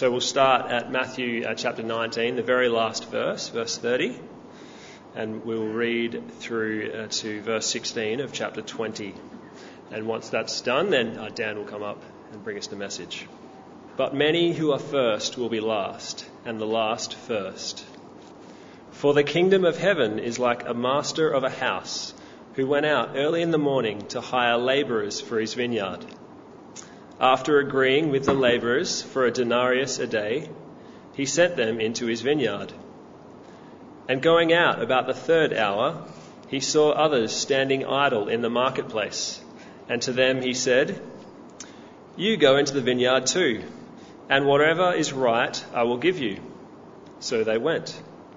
So we'll start at Matthew chapter 19, the very last verse, verse 30, and we'll read through to verse 16 of chapter 20. And once that's done, then Dan will come up and bring us the message. But many who are first will be last, and the last first. For the kingdom of heaven is like a master of a house who went out early in the morning to hire labourers for his vineyard. After agreeing with the labourers for a denarius a day, he sent them into his vineyard. And going out about the third hour, he saw others standing idle in the marketplace. And to them he said, "You go into the vineyard too, and whatever is right I will give you." So they went.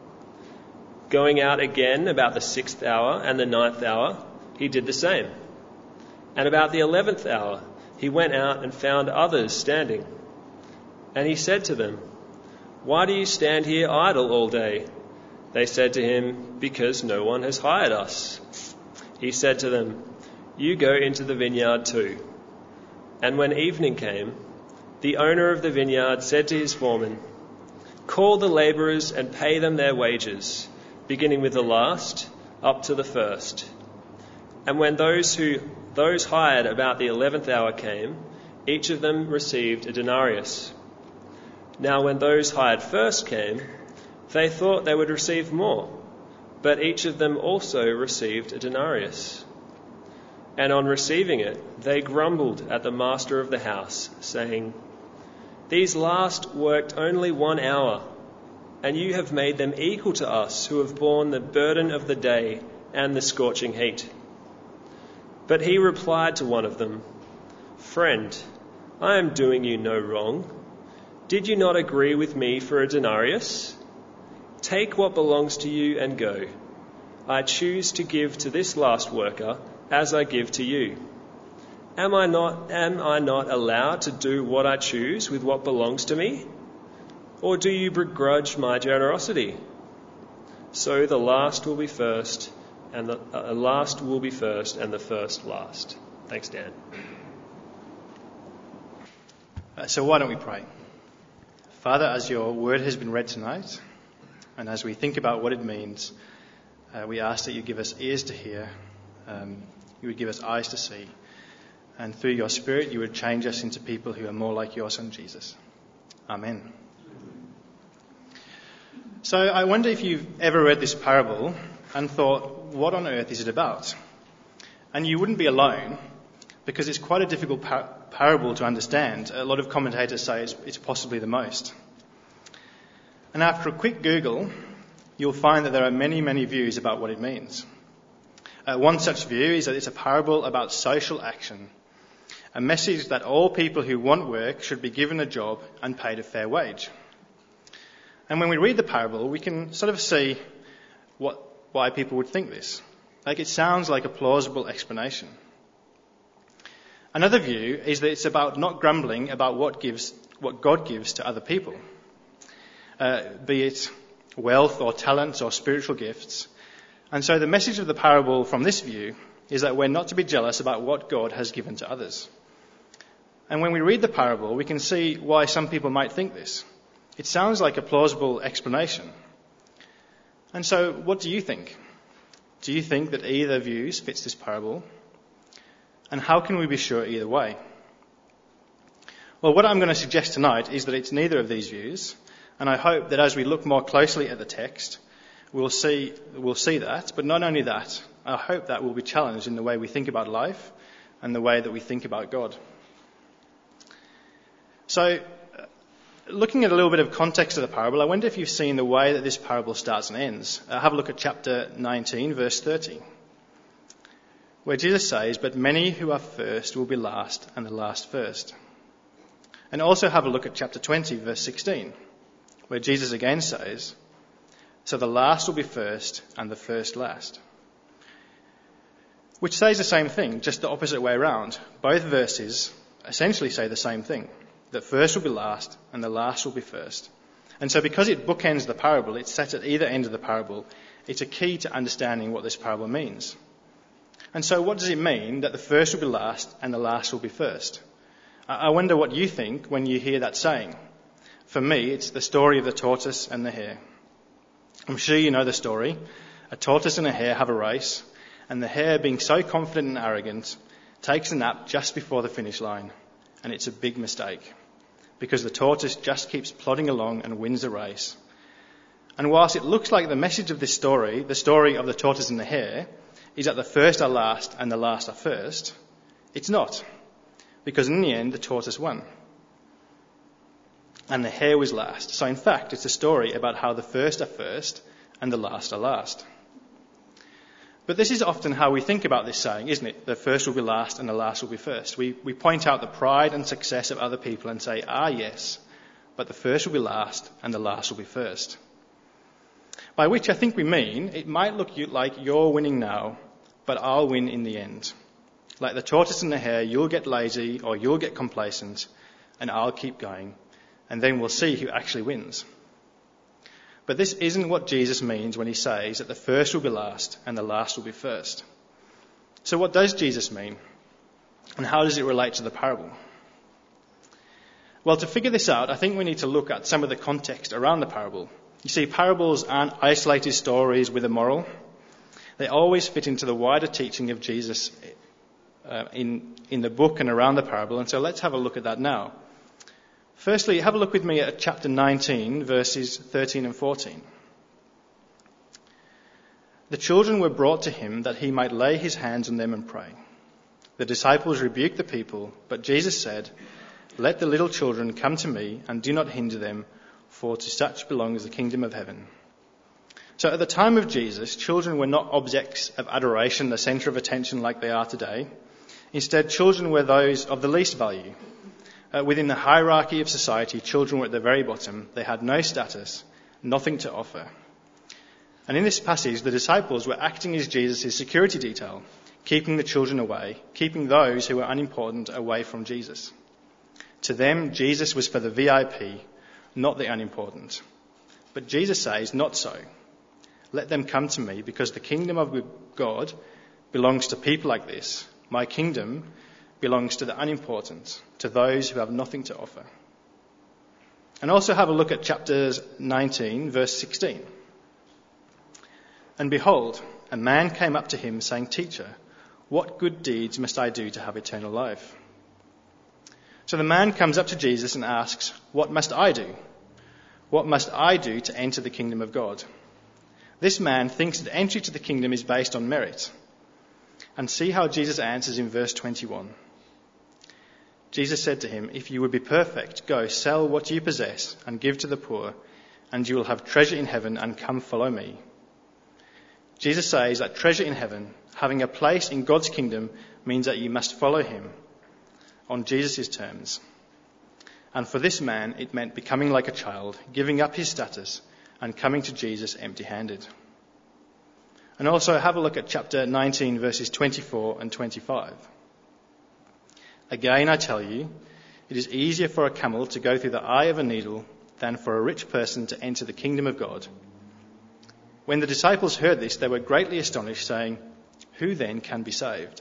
Going out again about the 6th hour and the 9th hour, he did the same. And about the 11th hour, he went out and found others standing. And he said to them, "Why do you stand here idle all day?" They said to him, "Because no one has hired us." He said to them, "You go into the vineyard too." And when evening came, the owner of the vineyard said to his foreman, "Call the labourers and pay them their wages, beginning with the last up to the first." And when those hired about the 11th hour came, each of them received a denarius. Now when those hired first came, they thought they would receive more, but each of them also received a denarius. And on receiving it, they grumbled at the master of the house, saying, "These last worked only 1 hour, and you have made them equal to us who have borne the burden of the day and the scorching heat." But he replied to one of them, "Friend, I am doing you no wrong. Did you not agree with me for a denarius? Take what belongs to you and go. I choose to give to this last worker as I give to you. Am I not allowed to do what I choose with what belongs to me? Or do you begrudge my generosity?" So the last will be first, and the last will be first, and the first last. Thanks, Dan. So why don't we pray? Father, as your word has been read tonight, and as we think about what it means, we ask that you give us ears to hear, you would give us eyes to see, and through your Spirit you would change us into people who are more like your Son Jesus. Amen. So I wonder if you've ever read this parable and thought, what on earth is it about? And you wouldn't be alone, because it's quite a difficult parable to understand. A lot of commentators say it's possibly the most. And after a quick Google, you'll find that there are many, many views about what it means. One such view is that it's a parable about social action, a message that all people who want work should be given a job and paid a fair wage. And when we read the parable, we can sort of see why people would think this. Like, it sounds like a plausible explanation. Another view is that it's about not grumbling about what God gives to other people, be it wealth or talents or spiritual gifts. And so the message of the parable from this view is that we're not to be jealous about what God has given to others. And when we read the parable, we can see why some people might think this. It sounds like a plausible explanation. And so what do you think? Do you think that either views fits this parable? And how can we be sure either way? Well, what I'm going to suggest tonight is that it's neither of these views, and I hope that as we look more closely at the text, we'll see that. But not only that, I hope that we'll be challenged in the way we think about life and the way that we think about God. So, looking at a little bit of context of the parable, I wonder if you've seen the way that this parable starts and ends. Have a look at chapter 19, verse 30, where Jesus says, "But many who are first will be last, and the last first." And also have a look at chapter 20, verse 16, where Jesus again says, "So the last will be first, and the first last." Which says the same thing, just the opposite way around. Both verses essentially say the same thing, that first will be last and the last will be first. And so because it bookends the parable, it's set at either end of the parable, it's a key to understanding what this parable means. And so what does it mean that the first will be last and the last will be first? I wonder what you think when you hear that saying. For me, it's the story of the tortoise and the hare. I'm sure you know the story. A tortoise and a hare have a race, and the hare, being so confident and arrogant, takes a nap just before the finish line. And it's a big mistake, because the tortoise just keeps plodding along and wins the race. And whilst it looks like the message of this story, the story of the tortoise and the hare, is that the first are last and the last are first, it's not. Because in the end, the tortoise won. And the hare was last. So in fact, it's a story about how the first are first and the last are last. But this is often how we think about this saying, isn't it? The first will be last and the last will be first. We point out the pride and success of other people and say, yes, but the first will be last and the last will be first. By which I think we mean it might look like you're winning now, but I'll win in the end. Like the tortoise and the hare, you'll get lazy or you'll get complacent and I'll keep going. And then we'll see who actually wins. But this isn't what Jesus means when he says that the first will be last and the last will be first. So what does Jesus mean? And how does it relate to the parable? Well, to figure this out, I think we need to look at some of the context around the parable. You see, parables aren't isolated stories with a moral. They always fit into the wider teaching of Jesus in the book and around the parable. And so let's have a look at that now. Firstly, have a look with me at chapter 19, verses 13 and 14. The children were brought to him that he might lay his hands on them and pray. The disciples rebuked the people, but Jesus said, "Let the little children come to me and do not hinder them, for to such belongs the kingdom of heaven." So at the time of Jesus, children were not objects of adoration, the centre of attention like they are today. Instead, children were those of the least value. Within the hierarchy of society, children were at the very bottom. They had no status, nothing to offer. And in this passage, the disciples were acting as Jesus' security detail, keeping the children away, keeping those who were unimportant away from Jesus. To them, Jesus was for the VIP, not the unimportant. But Jesus says, not so. Let them come to me, because the kingdom of God belongs to people like this. My kingdom belongs to the unimportant, to those who have nothing to offer. And also have a look at chapter 19, verse 16. And behold, a man came up to him saying, "Teacher, what good deeds must I do to have eternal life?" So the man comes up to Jesus and asks, "What must I do? What must I do to enter the kingdom of God?" This man thinks that entry to the kingdom is based on merit. And see how Jesus answers in verse 21. Jesus said to him, "If you would be perfect, go sell what you possess and give to the poor, and you will have treasure in heaven, and come follow me." Jesus says that treasure in heaven, having a place in God's kingdom, means that you must follow him on Jesus' terms. And for this man, it meant becoming like a child, giving up his status, and coming to Jesus empty-handed. And also have a look at chapter 19, verses 24 and 25. "Again, I tell you, it is easier for a camel to go through the eye of a needle than for a rich person to enter the kingdom of God." When the disciples heard this, they were greatly astonished, saying, "Who then can be saved?"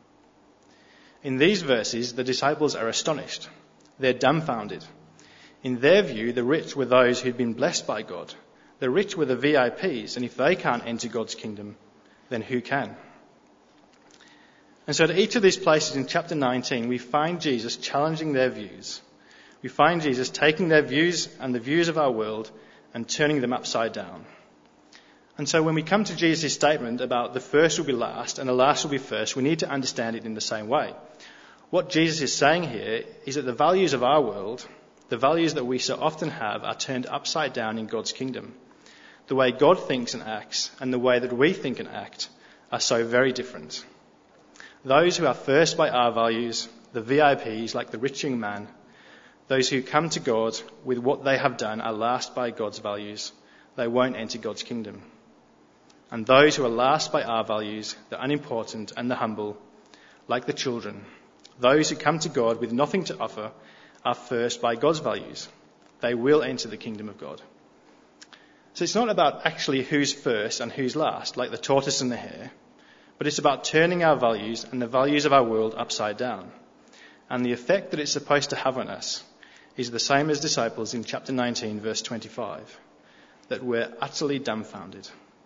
In these verses, the disciples are astonished. They're dumbfounded. In their view, the rich were those who'd been blessed by God. The rich were the VIPs, and if they can't enter God's kingdom, then who can? And so at each of these places in chapter 19, we find Jesus challenging their views. We find Jesus taking their views and the views of our world and turning them upside down. And so when we come to Jesus' statement about the first will be last and the last will be first, we need to understand it in the same way. What Jesus is saying here is that the values of our world, the values that we so often have, are turned upside down in God's kingdom. The way God thinks and acts and the way that we think and act are so very different. Those who are first by our values, the VIPs like the rich young man, those who come to God with what they have done are last by God's values. They won't enter God's kingdom. And those who are last by our values, the unimportant and the humble, like the children, those who come to God with nothing to offer, are first by God's values. They will enter the kingdom of God. So it's not about actually who's first and who's last, like the tortoise and the hare, but it's about turning our values and the values of our world upside down. And the effect that it's supposed to have on us is the same as disciples in chapter 19, verse 25, that we're utterly dumbfounded.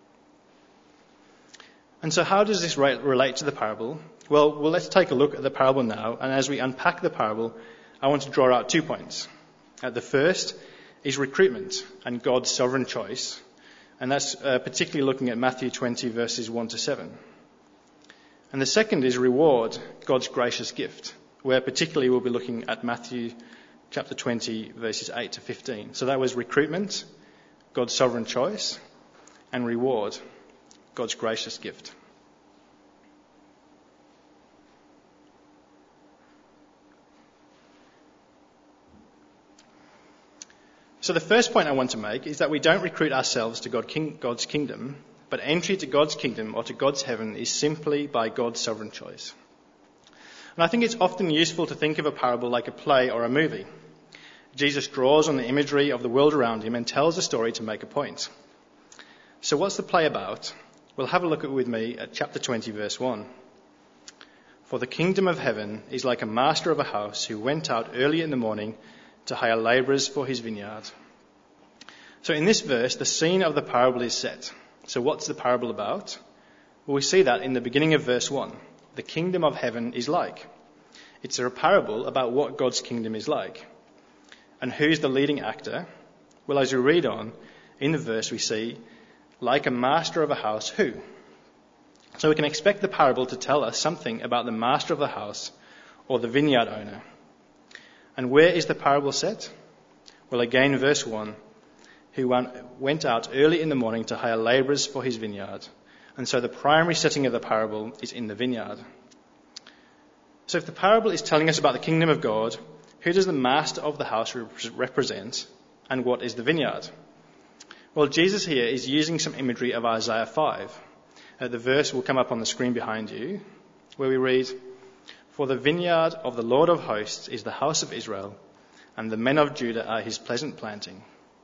And so how does this relate to the parable? Well, let's take a look at the parable now, and as we unpack the parable, I want to draw out 2 points. The first is recruitment and God's sovereign choice, and that's particularly looking at Matthew 20, verses 1 to 7. And the second is reward, God's gracious gift, where particularly we'll be looking at Matthew chapter 20, verses 8 to 15. So that was recruitment, God's sovereign choice, and reward, God's gracious gift. So the first point I want to make is that we don't recruit ourselves to God's kingdom, but entry to God's kingdom or to God's heaven is simply by God's sovereign choice. And I think it's often useful to think of a parable like a play or a movie. Jesus draws on the imagery of the world around him and tells a story to make a point. So what's the play about? Well, have a look with me at chapter 20, verse 1. For the kingdom of heaven is like a master of a house who went out early in the morning to hire labourers for his vineyard. So in this verse, the scene of the parable is set. So what's the parable about? Well, we see that in the beginning of verse 1. The kingdom of heaven is like. It's a parable about what God's kingdom is like. And who's the leading actor? Well, as we read on, in the verse we see, like a master of a house who? So we can expect the parable to tell us something about the master of the house or the vineyard owner. And where is the parable set? Well, again, verse 1, who went out early in the morning to hire labourers for his vineyard. And so the primary setting of the parable is in the vineyard. So if the parable is telling us about the kingdom of God, who does the master of the house represent, and what is the vineyard? Well, Jesus here is using some imagery of Isaiah 5. The verse will come up on the screen behind you, where we read, For the vineyard of the Lord of hosts is the house of Israel, and the men of Judah are his pleasant planting.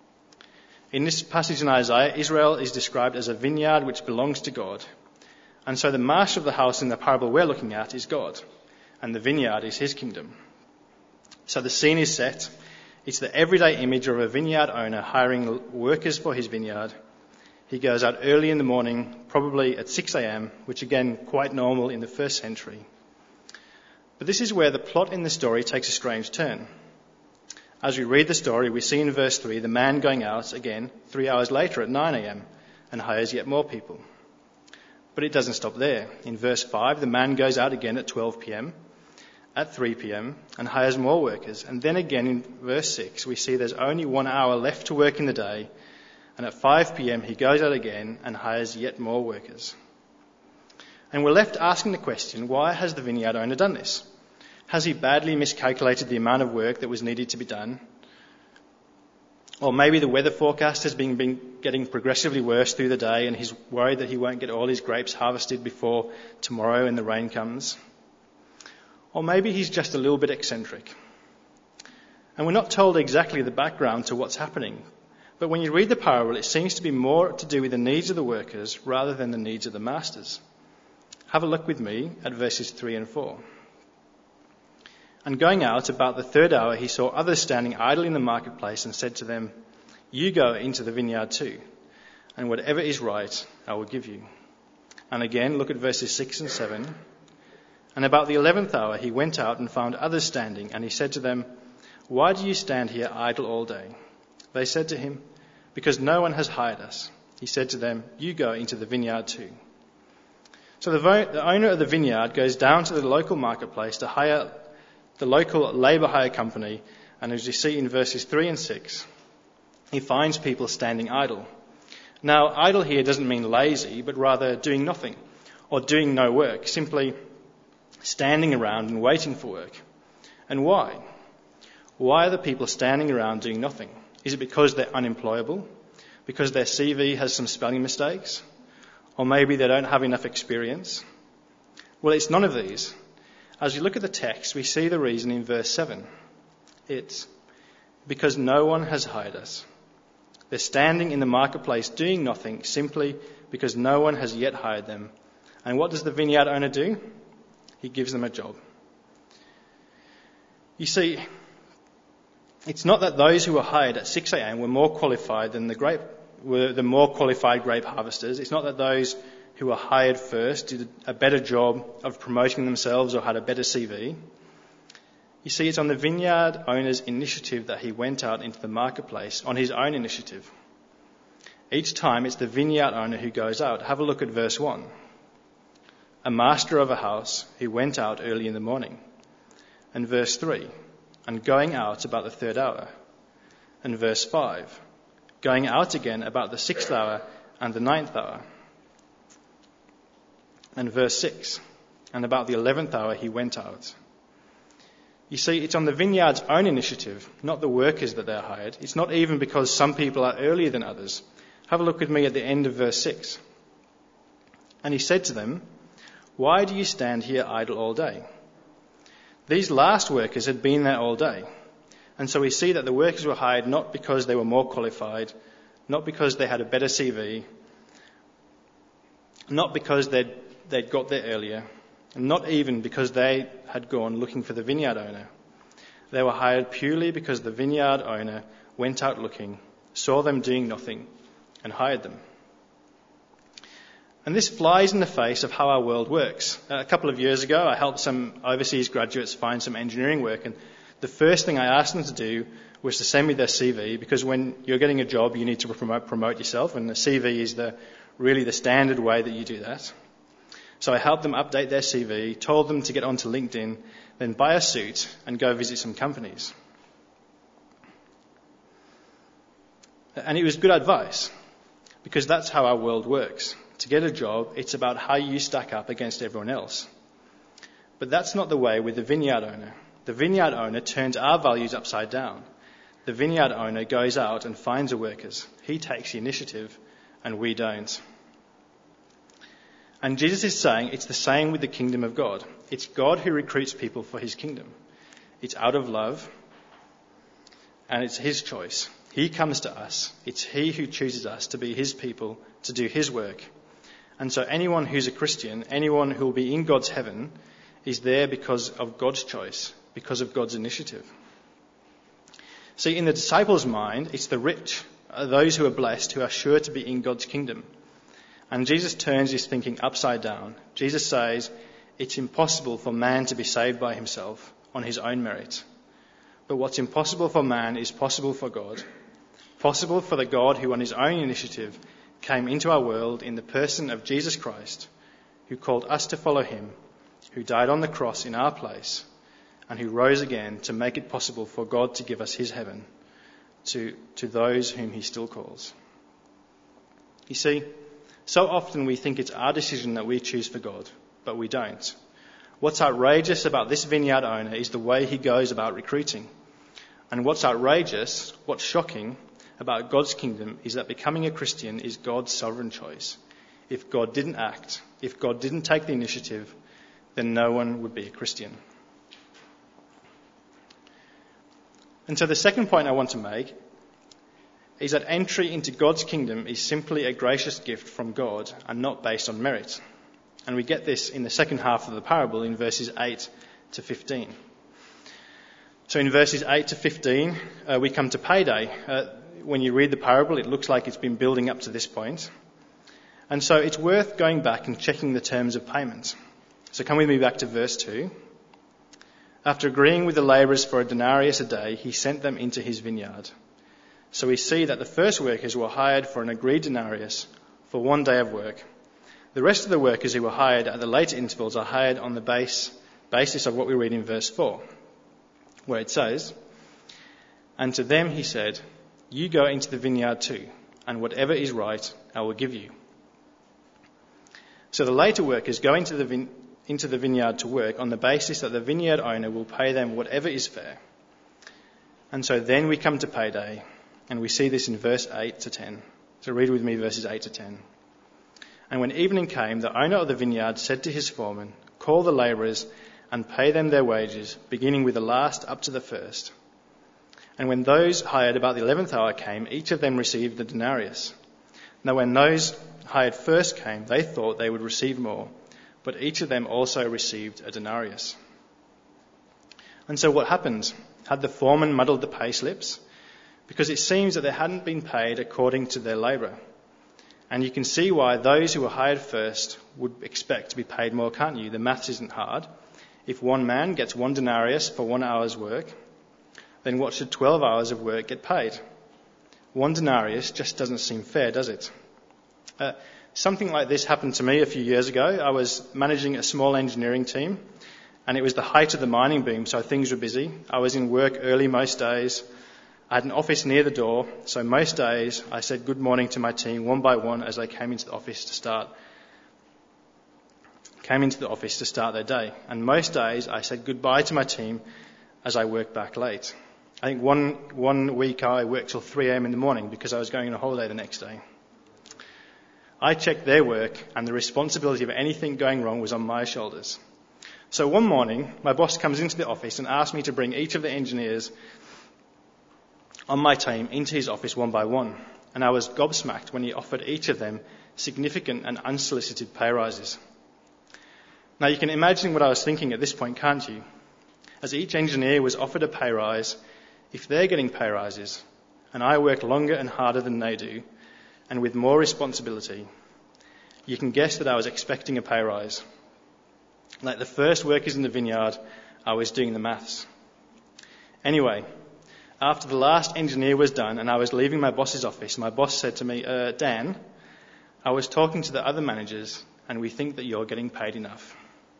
In this passage in Isaiah, Israel is described as a vineyard which belongs to God. And so the master of the house in the parable we're looking at is God, and the vineyard is his kingdom. So the scene is set. It's the everyday image of a vineyard owner hiring workers for his vineyard. He goes out early in the morning, probably at 6 a.m., which again, quite normal in the first century. But this is where the plot in the story takes a strange turn. As we read the story, we see in verse 3 the man going out again 3 hours later at 9 a.m. and hires yet more people. But it doesn't stop there. In verse 5, the man goes out again at 12 p.m., at 3 p.m. and hires more workers. And then again in verse 6, we see there's only 1 hour left to work in the day. And at 5 p.m. he goes out again and hires yet more workers. And we're left asking the question, why has the vineyard owner done this? Has he badly miscalculated the amount of work that was needed to be done? Or maybe the weather forecast has been getting progressively worse through the day and he's worried that he won't get all his grapes harvested before tomorrow and the rain comes. Or maybe he's just a little bit eccentric. And we're not told exactly the background to what's happening. But when you read the parable, it seems to be more to do with the needs of the workers rather than the needs of the masters. Have a look with me at verses 3 and 4. And going out about the 3rd hour, he saw others standing idle in the marketplace and said to them, You go into the vineyard too, and whatever is right I will give you. And again, look at verses 6 and 7. And about the 11th hour he went out and found others standing, and he said to them, Why do you stand here idle all day? They said to him, Because no one has hired us. He said to them, You go into the vineyard too. So the owner of the vineyard goes down to the local marketplace to hire the local labour hire company, and as you see in verses 3 and 6, he finds people standing idle. Now, idle here doesn't mean lazy, but rather doing nothing, or doing no work, simply standing around and waiting for work. And why? Why are the people standing around doing nothing? Is it because they're unemployable? Because their CV has some spelling mistakes? Or maybe they don't have enough experience? Well, it's none of these. As we look at the text, we see the reason in verse 7. It's because no one has hired us. They're standing in the marketplace doing nothing simply because no one has yet hired them. And what does the vineyard owner do? He gives them a job. You see, It's not that those who were hired at 6 a.m. were more qualified than the more qualified grape harvesters. It's not that those who were hired first did a better job of promoting themselves or had a better CV. You see, it's on the vineyard owner's initiative that he went out into the marketplace on his own initiative. Each time it's the vineyard owner who goes out. Have a look at verse 1. A master of a house who went out early in the morning. And verse 3, and going out about the 3rd hour. And verse 5, going out again about the 6th hour and the 9th hour. And verse 6, and about the 11th hour he went out. You see, it's on the vineyard's own initiative, not the workers that they're hired. It's not even because some people are earlier than others. Have a look with me at the end of verse 6. And he said to them, why do you stand here idle all day? These last workers had been there all day. And so we see that the workers were hired not because they were more qualified, not because they had a better CV, not because they'd got there earlier, and not even because they had gone looking for the vineyard owner. They were hired purely because the vineyard owner went out looking, saw them doing nothing, and hired them. And this flies in the face of how our world works. A couple of years ago, I helped some overseas graduates find some engineering work, and the first thing I asked them to do was to send me their CV, because when you're getting a job, you need to promote yourself, and the CV is really the standard way that you do that. So I helped them update their CV, told them to get onto LinkedIn, then buy a suit and go visit some companies. And it was good advice, because that's how our world works. To get a job, it's about how you stack up against everyone else. But that's not the way with the vineyard owner. The vineyard owner turns our values upside down. The vineyard owner goes out and finds the workers. He takes the initiative, and we don't. And Jesus is saying it's the same with the kingdom of God. It's God who recruits people for his kingdom. It's out of love, and it's his choice. He comes to us. It's he who chooses us to be his people, to do his work. And so anyone who's a Christian, anyone who will be in God's heaven, is there because of God's choice, because of God's initiative. See, in the disciples' mind, it's the rich, those who are blessed, who are sure to be in God's kingdom. And Jesus turns his thinking upside down. Jesus says it's impossible for man to be saved by himself on his own merit. But what's impossible for man is possible for God. Possible for the God who on his own initiative came into our world in the person of Jesus Christ, who called us to follow him, who died on the cross in our place, and who rose again to make it possible for God to give us his heaven to those whom he still calls. You see, so often we think it's our decision that we choose for God, but we don't. What's outrageous about this vineyard owner is the way he goes about recruiting. And what's outrageous, what's shocking about God's kingdom is that becoming a Christian is God's sovereign choice. If God didn't act, if God didn't take the initiative, then no one would be a Christian. And so the second point I want to make is that entry into God's kingdom is simply a gracious gift from God and not based on merit. And we get this in the second half of the parable in verses 8 to 15. So in verses 8 to 15, we come to payday. When you read the parable, it looks like it's been building up to this point. And so it's worth going back and checking the terms of payment. So come with me back to verse 2. After agreeing with the labourers for a denarius a day, he sent them into his vineyard. So we see that the first workers were hired for an agreed denarius for 1 day of work. The rest of the workers who were hired at the later intervals are hired on the basis of what we read in verse 4, where it says, "And to them he said, 'You go into the vineyard too, and whatever is right I will give you.'" So the later workers go into the vineyard to work on the basis that the vineyard owner will pay them whatever is fair. And so then we come to payday, and we see this in verse 8 to 10. So read with me verses 8 to 10. "And when evening came, the owner of the vineyard said to his foreman, 'Call the labourers and pay them their wages, beginning with the last up to the first.' And when those hired about the 11th hour came, each of them received a denarius. Now when those hired first came, they thought they would receive more, but each of them also received a denarius." And so what happens? Had the foreman muddled the pay slips? Because it seems that they hadn't been paid according to their labour. And you can see why those who were hired first would expect to be paid more, can't you? The maths isn't hard. If one man gets 1 denarius for 1 hour's work, then what should 12 hours of work get paid? 1 denarius just doesn't seem fair, does it? Something like this happened to me a few years ago. I was managing a small engineering team, and it was the height of the mining boom, so things were busy. I was in work early most days. I had an office near the door, so most days I said good morning to my team one by one as they came into the office to start their day. And most days I said goodbye to my team as I worked back late. I think one week I worked till 3 a.m. in the morning because I was going on a holiday the next day. I checked their work, and the responsibility of anything going wrong was on my shoulders. So one morning, my boss comes into the office and asks me to bring each of the engineers on my team into his office one by one. And I was gobsmacked when he offered each of them significant and unsolicited pay rises. Now you can imagine what I was thinking at this point, can't you? As each engineer was offered a pay rise, if they're getting pay rises, and I work longer and harder than they do, and with more responsibility, you can guess that I was expecting a pay rise. Like the first workers in the vineyard, I was doing the maths. Anyway, after the last engineer was done and I was leaving my boss's office, my boss said to me, Dan, I was talking to the other managers and we think that you're getting paid enough.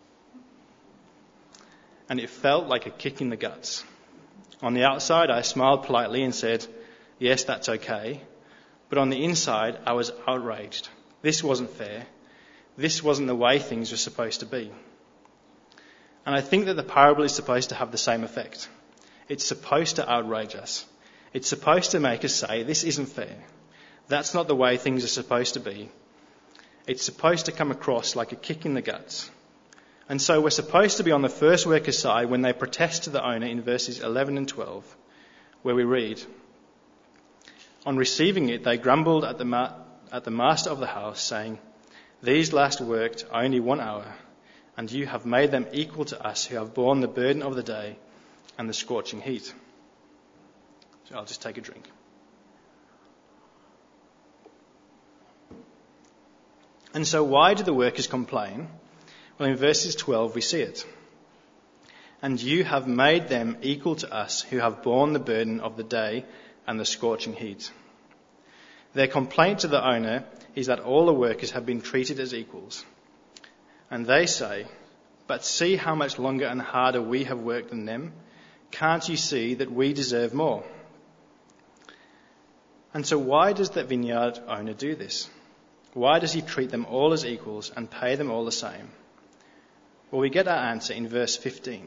And it felt like a kick in the guts. On the outside, I smiled politely and said, yes, that's okay. But on the inside, I was outraged. This wasn't fair. This wasn't the way things were supposed to be. And I think that the parable is supposed to have the same effect. It's supposed to outrage us. It's supposed to make us say, this isn't fair. That's not the way things are supposed to be. It's supposed to come across like a kick in the guts. And so we're supposed to be on the first worker's side when they protest to the owner in verses 11 and 12, where we read, on receiving it, they grumbled at the master of the house, saying, these last worked only 1 hour, and you have made them equal to us who have borne the burden of the day and the scorching heat. So I'll just take a drink. And so why do the workers complain? Well, in verses 12 we see it. And you have made them equal to us who have borne the burden of the day and the scorching heat. Their complaint to the owner is that all the workers have been treated as equals. And they say, but see how much longer and harder we have worked than them. Can't you see that we deserve more? And so why does the vineyard owner do this? Why does he treat them all as equals and pay them all the same? Well, we get our answer in verse 15.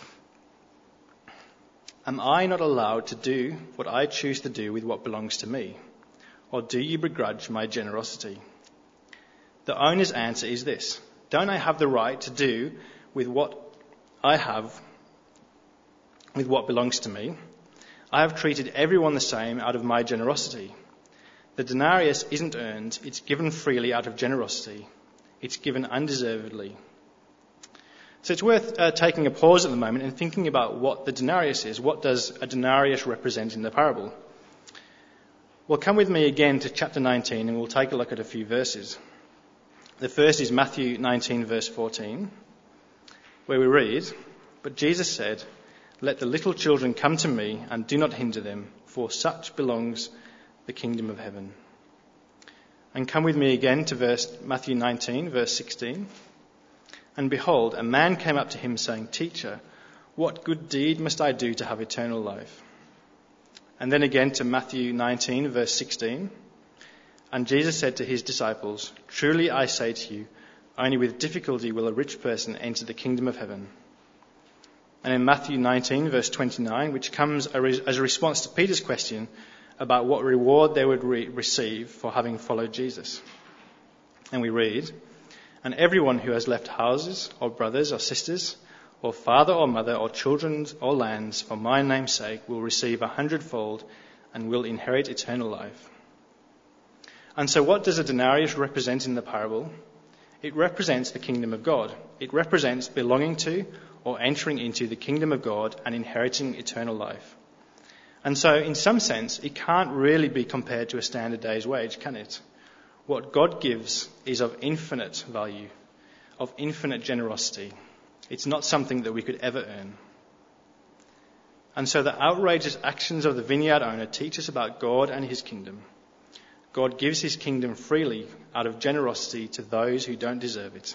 Am I not allowed to do what I choose to do with what belongs to me? Or do you begrudge my generosity? The owner's answer is this. Don't I have the right to do with what I have, with what belongs to me? I have treated everyone the same out of my generosity. The denarius isn't earned, it's given freely out of generosity. It's given undeservedly. So it's worth taking a pause at the moment and thinking about what the denarius is. What does a denarius represent in the parable? Well, come with me again to chapter 19 and we'll take a look at a few verses. The first is Matthew 19 verse 14, where we read, but Jesus said, let the little children come to me and do not hinder them, for such belongs the kingdom of heaven. And come with me again to Matthew 19 verse 16. And behold, a man came up to him saying, Teacher, what good deed must I do to have eternal life? And then again to Matthew 19 verse 16. And Jesus said to his disciples, Truly I say to you, only with difficulty will a rich person enter the kingdom of heaven. And in Matthew 19 verse 29, which comes as a response to Peter's question about what reward they would receive for having followed Jesus. And we read, and everyone who has left houses or brothers or sisters or father or mother or children or lands for my name's sake will receive 100-fold and will inherit eternal life. And so what does a denarius represent in the parable? It represents the kingdom of God. It represents belonging to or entering into the kingdom of God and inheriting eternal life. And so, in some sense, it can't really be compared to a standard day's wage, can it? What God gives is of infinite value, of infinite generosity. It's not something that we could ever earn. And so the outrageous actions of the vineyard owner teach us about God and his kingdom. God gives his kingdom freely out of generosity to those who don't deserve it.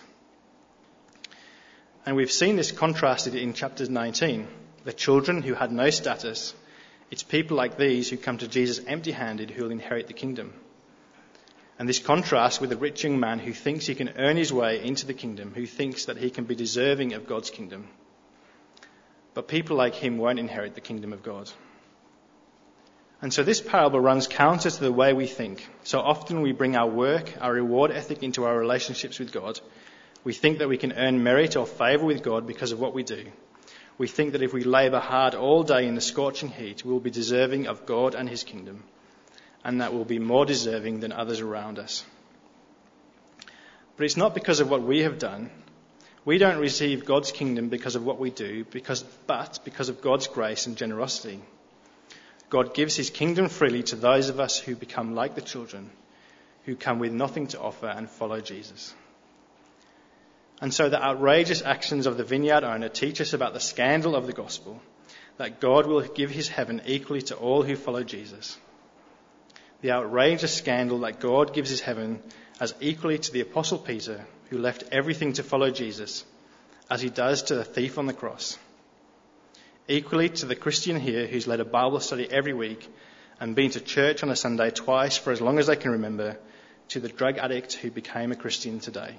And we've seen this contrasted in chapter 19. The children who had no status, it's people like these who come to Jesus empty-handed who will inherit the kingdom. And this contrasts with the rich young man who thinks he can earn his way into the kingdom, who thinks that he can be deserving of God's kingdom. But people like him won't inherit the kingdom of God. And so this parable runs counter to the way we think. So often we bring our work, our reward ethic into our relationships with God. We think that we can earn merit or favour with God because of what we do. We think that if we labour hard all day in the scorching heat, we will be deserving of God and his kingdom, and that we'll be more deserving than others around us. But it's not because of what we have done. We don't receive God's kingdom because of what we do, but because of God's grace and generosity. God gives his kingdom freely to those of us who become like the children, who come with nothing to offer and follow Jesus. And so the outrageous actions of the vineyard owner teach us about the scandal of the gospel, that God will give his heaven equally to all who follow Jesus. The outrageous scandal that God gives his heaven as equally to the Apostle Peter, who left everything to follow Jesus, as he does to the thief on the cross. Equally to the Christian here who's led a Bible study every week and been to church on a Sunday twice for as long as they can remember, to the drug addict who became a Christian today.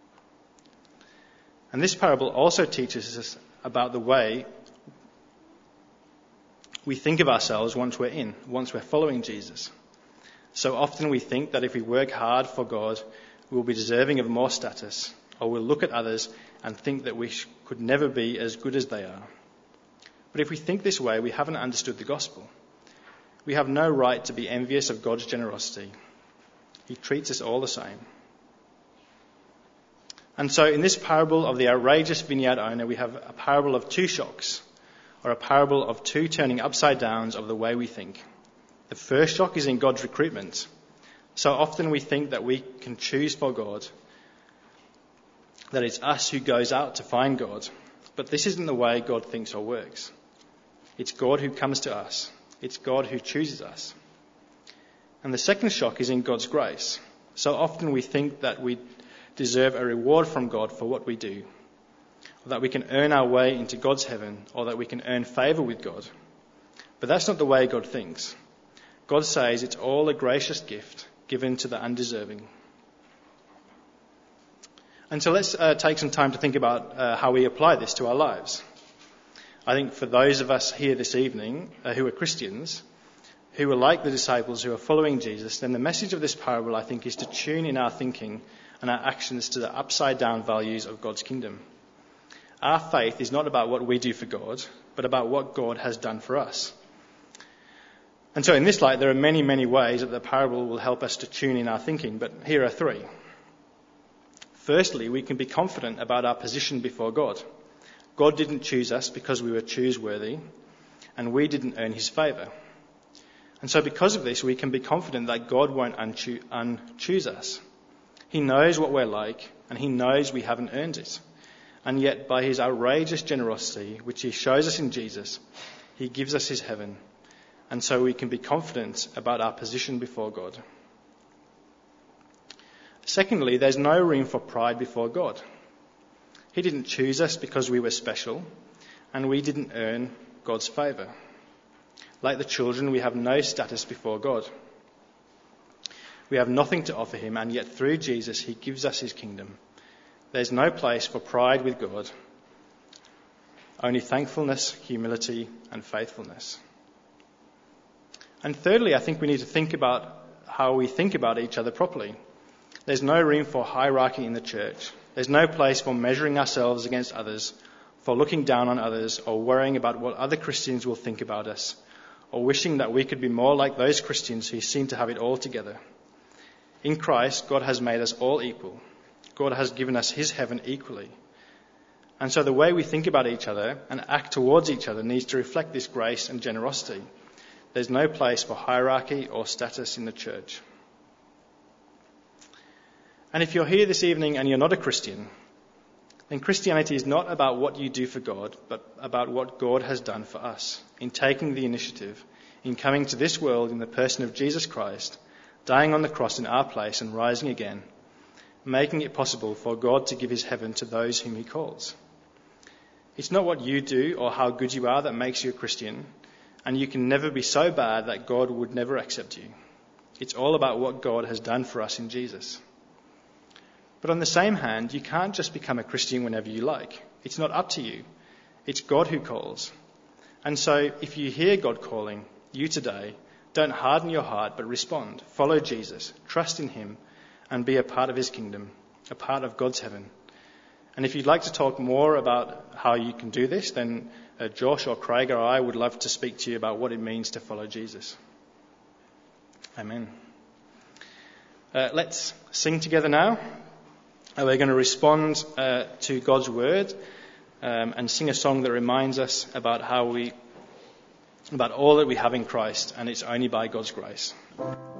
And this parable also teaches us about the way we think of ourselves once we're following Jesus. So often we think that if we work hard for God, we'll be deserving of more status, or we'll look at others and think that we could never be as good as they are. But if we think this way, we haven't understood the gospel. We have no right to be envious of God's generosity. He treats us all the same. And so in this parable of the outrageous vineyard owner, we have a parable of two shocks, or a parable of two turning upside downs of the way we think. The first shock is in God's recruitment. So often we think that we can choose for God, that it's us who goes out to find God. But this isn't the way God thinks or works. It's God who comes to us. It's God who chooses us. And the second shock is in God's grace. So often we think that we deserve a reward from God for what we do, or that we can earn our way into God's heaven, or that we can earn favour with God. But that's not the way God thinks. God says it's all a gracious gift given to the undeserving. And so let's take some time to think about how we apply this to our lives. I think for those of us here this evening who are Christians, who are like the disciples who are following Jesus, then the message of this parable, I think, is to tune in our thinking and our actions to the upside-down values of God's kingdom. Our faith is not about what we do for God, but about what God has done for us. And so in this light, there are many, many ways that the parable will help us to tune in our thinking, but here are three. Firstly, we can be confident about our position before God. God didn't choose us because we were chooseworthy, and we didn't earn his favour. And so because of this, we can be confident that God won't unchoose us. He knows what we're like, and he knows we haven't earned it. And yet, by his outrageous generosity, which he shows us in Jesus, he gives us his heaven. And so we can be confident about our position before God. Secondly, there's no room for pride before God. He didn't choose us because we were special, and we didn't earn God's favour. Like the children, we have no status before God. We have nothing to offer him, and yet through Jesus he gives us his kingdom. There's no place for pride with God, only thankfulness, humility, and faithfulness. And thirdly, I think we need to think about how we think about each other properly. There's no room for hierarchy in the church. There's no place for measuring ourselves against others, for looking down on others, or worrying about what other Christians will think about us, or wishing that we could be more like those Christians who seem to have it all together. In Christ, God has made us all equal. God has given us his heaven equally. And so the way we think about each other and act towards each other needs to reflect this grace and generosity. There's no place for hierarchy or status in the church. And if you're here this evening and you're not a Christian, then Christianity is not about what you do for God, but about what God has done for us in taking the initiative, in coming to this world in the person of Jesus Christ, dying on the cross in our place and rising again, making it possible for God to give his heaven to those whom he calls. It's not what you do or how good you are that makes you a Christian, and you can never be so bad that God would never accept you. It's all about what God has done for us in Jesus. But on the same hand, you can't just become a Christian whenever you like. It's not up to you. It's God who calls. And so if you hear God calling you today, don't harden your heart, but respond. Follow Jesus, trust in him, and be a part of his kingdom, a part of God's heaven. And if you'd like to talk more about how you can do this, then Josh or Craig or I would love to speak to you about what it means to follow Jesus. Amen. Let's sing together now. We're going to respond to God's word and sing a song that reminds us about all that we have in Christ, and it's only by God's grace.